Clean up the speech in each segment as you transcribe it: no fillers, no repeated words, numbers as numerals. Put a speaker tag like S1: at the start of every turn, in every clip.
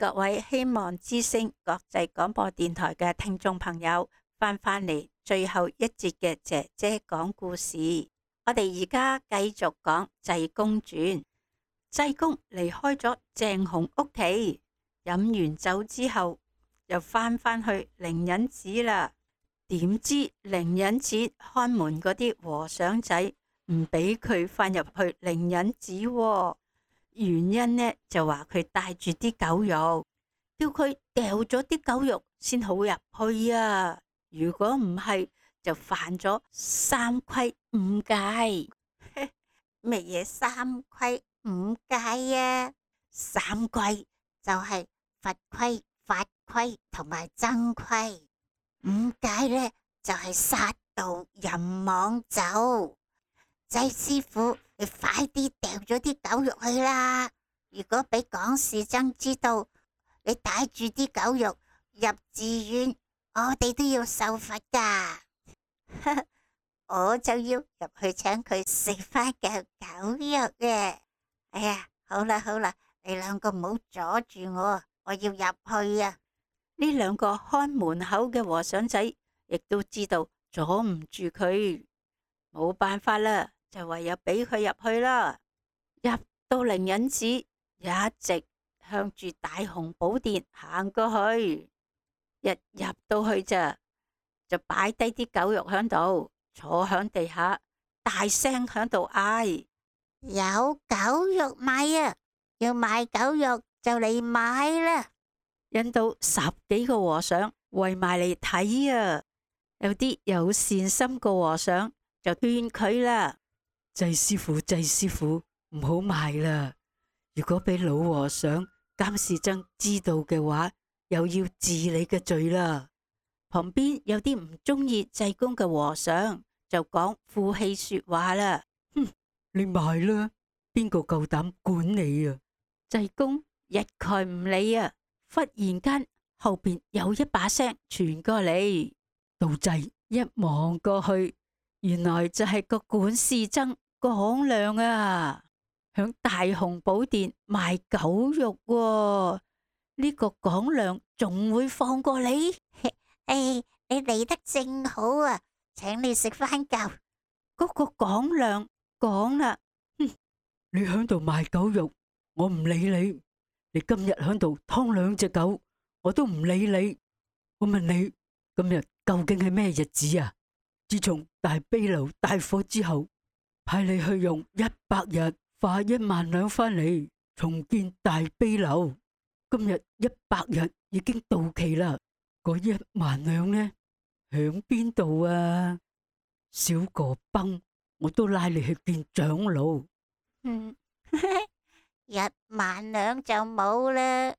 S1: 各位希望之聲國際廣播電台嘅聽眾朋友返嚟最後一節嘅姐姐講故事。我哋而家繼續講濟公傳。濟公離開咗鄭雄屋企，飲完酒之後又返去靈隱寺啦。點知靈隱寺看門嗰啲和尚仔唔俾佢返入去靈隱寺喎。原因呢就話佢帶住啲狗肉，叫佢掉咗啲狗肉先好入去啊！如果唔係就犯咗三規五戒。乜嘢三規五戒啊？三規就係佛規、法規同埋僧規。五戒呢就係殺盜淫妄酒。濟師傅，你快啲掉咗啲狗肉去啦！如果俾講事僧知道你帶住啲狗肉入寺院，我哋都要受罰噶。我就要入去請佢食翻嚿狗肉嘅。哎呀，好啦，你兩個唔好阻住我要入去啊！呢兩個看門口嘅和尚仔亦都知道阻唔住佢，冇辦法啦，就唯有俾佢入去啦。入到靈隱寺，一直向住大雄寶殿行過去。一入到去就擺低啲狗肉響度，坐響地下，大聲響度嗌：有狗肉賣啊！要買狗肉就嚟買啦！引到10幾個和尚圍埋嚟睇啊！有啲有善心個和尚就勸佢啦：濟師傅，唔好賣啦！如果俾老和尚、監事僧知道嘅話，又要治你嘅罪啦。旁邊有啲唔中意濟公嘅和尚就講負氣說話啦：哼，你賣啦，邊個夠膽管你啊？濟公一概唔理啊！忽然間後邊有一把聲傳過嚟，道濟一望過去，原來就係個管事僧廣亮啊，響大雄寶殿賣狗肉喎。呢個廣亮仲會放過你？你嚟得正好啊，請你食翻嚿。嗰個廣亮講啦：哼，你響度賣狗肉，我唔理你。你今日響度劏2隻狗，我都唔理你。我問你，今日究竟係咩日子啊？自從大悲樓大火之後，派你去用100日化1萬兩返嚟重建大悲樓。今日100日已經到期啦，嗰1萬兩呢，響邊度啊？小個崩，我都拉你去見長老。1萬兩就冇啦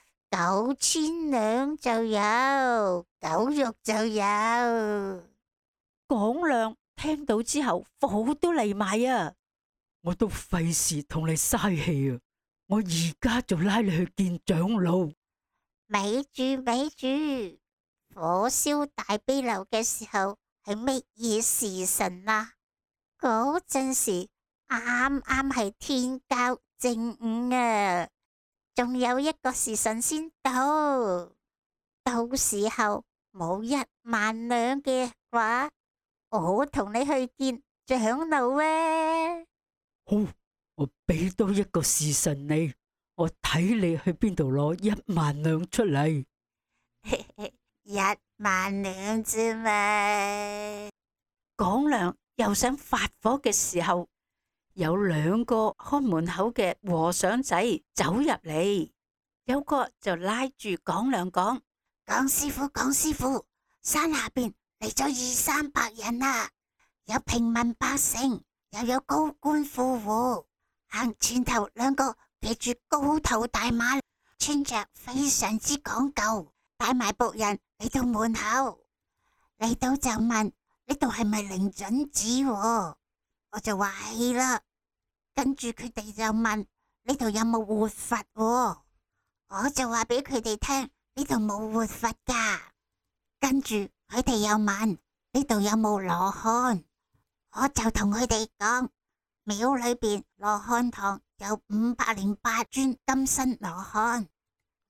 S1: ，9000兩就有，狗肉就有。廣亮聽到之後火都嚟埋啊！我都費事同你嘥氣啊！我而家就拉你去見長老。咪住，火燒大悲樓嘅時候係乜嘢時辰啊？嗰陣時啱係天交正午啊，仲有一個時辰先到。到時候冇1萬兩嘅話，我同你去見長老啊！好，我俾多一個時辰你，我睇你去邊度攞1萬兩出嚟。1萬兩啫嘛。廣亮又想發火嘅時候，有2個看門口嘅和尚仔走入嚟，有個就拉住廣亮講：講師傅，山下邊嚟咗200-300人啊，有平民百姓，又有高官富戶。行前頭2個騎住高頭大馬，穿着非常之講究，帶埋僕人嚟到門口，嚟到就問呢度係咪靈準寺？我就話係啦。跟住佢哋就問呢度有冇活佛？我就話俾佢哋聽呢度冇活佛噶。跟住佢哋又問呢度有冇羅漢？我就同佢哋講，廟裏邊羅漢堂有508尊金身羅漢。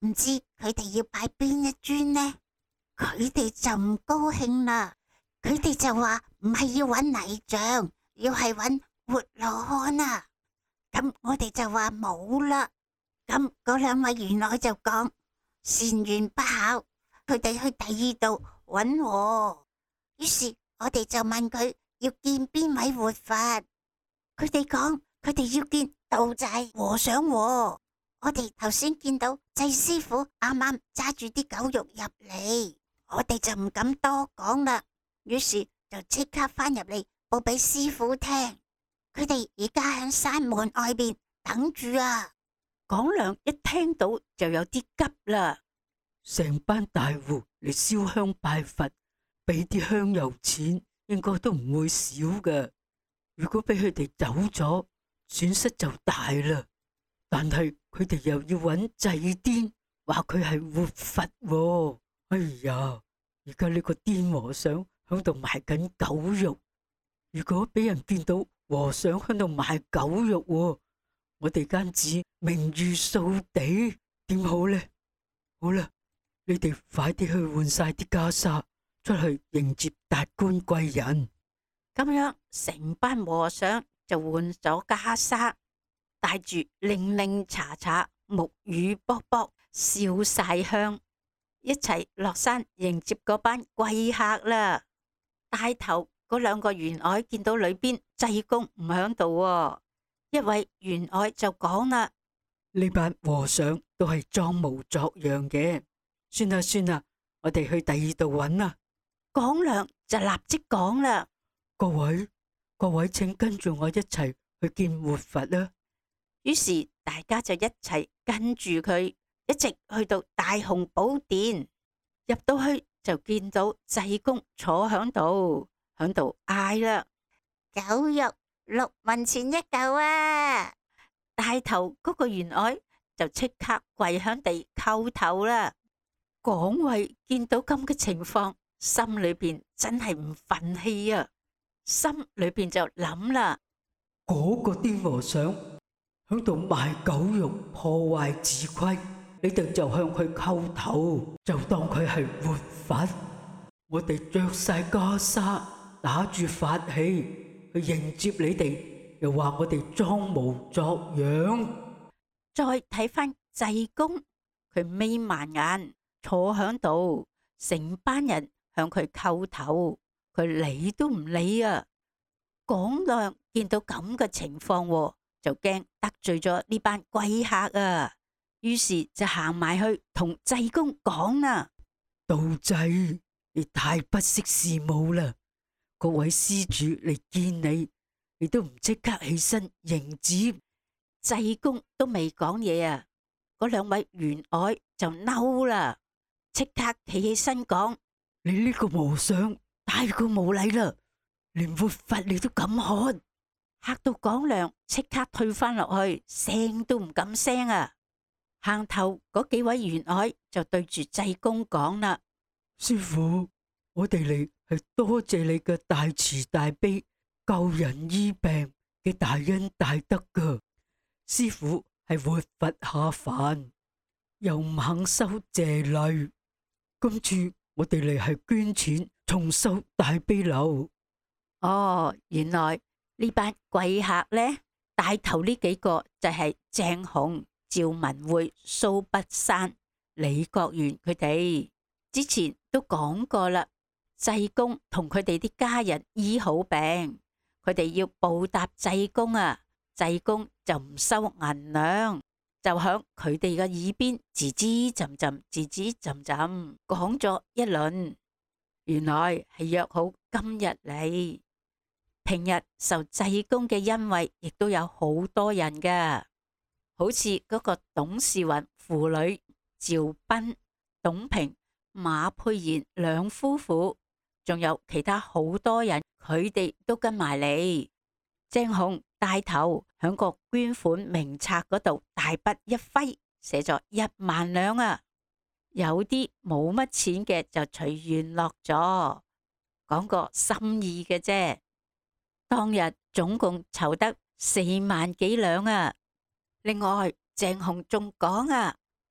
S2: 唔知佢哋要擺邊一尊呢？佢哋就唔高興啦，佢哋就話唔係要揾泥像，要係揾活羅漢啊！咁我哋就話冇啦。咁嗰兩位員外就講善緣不巧，佢哋去第二度揾喎。於是我哋就問佢要見邊位活佛，佢哋講佢哋要見道濟和尚喎。我哋頭先見到濟師傅啱啱揸住啲狗肉入嚟，我哋就唔敢多講啦，於是就即刻翻入嚟報俾師傅聽。佢哋而家喺山門外邊等住啊！
S1: 廣良一聽到就有啲急啦，
S3: 成班大戶嚟燒香拜佛，俾啲香油錢，應該都唔會少㗎。如果俾佢哋走咗，損失就大啦。但係佢哋又要揾濟癲，話佢係活佛喎。哎呀，而家呢個癲和尚響度賣緊狗肉，如果俾人見到和尚響度賣狗肉喎，我哋間寺名譽掃地，點好呢？好啦，你哋快啲去換晒啲袈裟，出去迎接達官貴人。
S1: 咁樣成班和尚就換咗袈裟，帶住鈴鈴查查、木魚卜卜、燒晒香，一齊落山迎接嗰班貴客啦。帶頭嗰兩個員外見到裏邊濟公唔響度，一位員外就講啦：
S3: 呢班和尚都係裝模作樣嘅，算啦算啦，我哋去第二度揾啦。
S1: 廣良就立即講啦：
S3: 各位請跟住我一齊去見活佛啦。
S1: 於是大家就一齊跟住佢，一直去到大雄寶殿。入到去就見到濟公坐響度嗌啦：
S2: 狗肉6文錢一嚿啊！
S1: 帶頭嗰個員外就即刻跪響地叩頭啦。廣慧見到咁嘅情況，心裏邊真係唔忿氣啊，心裏邊就諗啦：
S3: 嗰個癲和尚響度賣狗肉，破壞寺規，你哋就向佢叩頭，就當佢係活佛。我哋着晒袈裟，打住法器去迎接你哋，又話我哋裝模作樣。
S1: 再睇翻濟公，佢眯埋眼坐響度，成班人向佢叩頭，佢理都唔理啊。廣良見到咁嘅情況，就驚得罪咗呢班貴客啊，於是就行埋去同濟公講啦：
S3: 道濟，你太不識時務啦！各位施主嚟見你，你都唔即刻起身迎接。
S1: 濟公都未講嘢啊，嗰兩位員外就嬲啦，即刻企起身講：
S3: 你呢個和尚太過無禮啦，連活佛你都敢喝！
S1: 嚇到廣良即刻退翻落去，聲都唔敢聲啊！行頭嗰幾位員外就對住濟公講啦：
S3: 師父，我哋嚟係多謝你嘅大慈大悲、救人醫病嘅大恩大德噶。師父係活佛下凡，又唔肯收謝禮，今次我哋嚟係捐錢重修大悲樓。
S1: 哦，原來呢班貴客呢，帶頭呢幾個就係鄭雄、趙文匯、蘇北山、李國元佢哋。之前都講過啦，濟公同佢哋啲家人醫好病，佢哋要報答濟公啊，濟公就唔收銀兩，就響佢哋嘅耳邊吱吱浸浸、吱吱浸浸講咗一輪。原來係約好今日嚟。平日受濟公嘅恩惠，亦都有好多人噶，好似嗰個董事雲父女趙斌、董平、馬佩賢兩夫婦，仲有其他好多人，佢哋都跟埋嚟。鄭雄帶頭響個捐款名冊嗰度大筆一揮，寫咗1萬兩啊！有啲冇乜錢嘅就隨緣落咗，講個心意嘅啫。當日總共籌得4萬幾兩啊！另外，鄭雄仲講啊，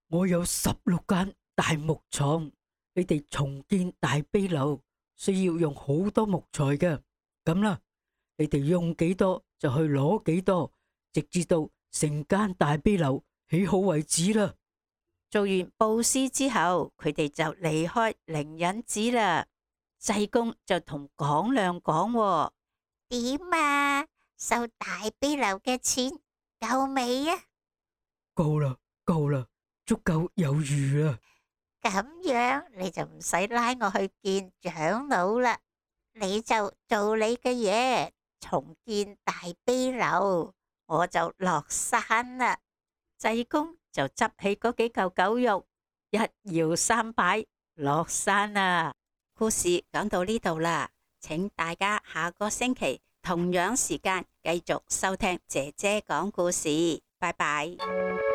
S3: 我有16間大木廠，你哋重建大悲樓需要用好多木材嘅。咁啦，你哋用幾多就去攞幾多，直至到成間大悲樓起好為止啦。
S1: 做完布施之後，佢哋就離開靈隱寺啦。濟公就同廣亮講：
S2: 點啊？收大悲樓嘅錢夠未啊？
S3: 夠啦，夠啦，足夠有餘啦。
S2: 咁樣你就唔使拉我去見長老啦，你就做你嘅嘢，重建大悲樓，我就落山啦。
S1: 濟公就執起嗰幾嚿狗肉，一搖三擺落山啦。故事講到呢度啦，請大家下個星期同樣時間繼續收聽姐姐講故事。拜拜。